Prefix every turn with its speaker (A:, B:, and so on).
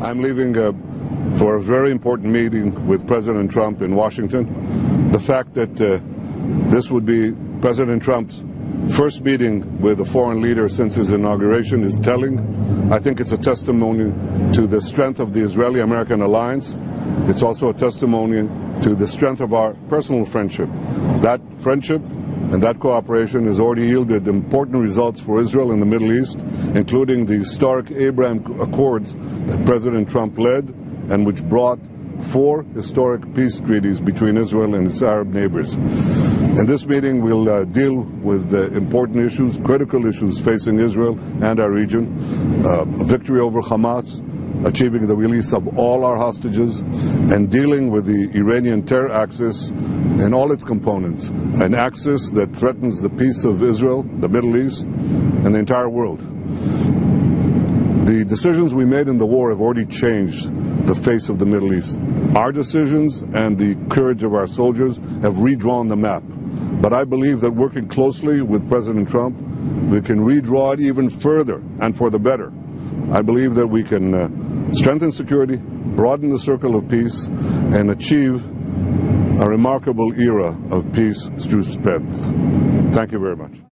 A: I'm leaving for a very important meeting with President Trump in Washington. The fact that this would be President Trump's first meeting with a foreign leader since his inauguration is telling. I think it's a testimony to the strength of the Israeli-American alliance. It's also a testimony to the strength of our personal friendship. That friendship and that cooperation has already yielded important results for Israel in the Middle East, including the historic Abraham Accords that President Trump led and which brought 4 historic peace treaties between Israel and its Arab neighbors. In this meeting, we'll deal with important issues, critical issues facing Israel and our region, a victory over Hamas, achieving the release of all our hostages, and dealing with the Iranian terror axis and all its components, an axis that threatens the peace of Israel, the Middle East, and the entire world. The decisions we made in the war have already changed the face of the Middle East. Our decisions and the courage of our soldiers have redrawn the map. But I believe that working closely with President Trump, we can redraw it even further and for the better. I believe that we can strengthen security, broaden the circle of peace, and achieve a remarkable era of peace through strength. Thank you very much.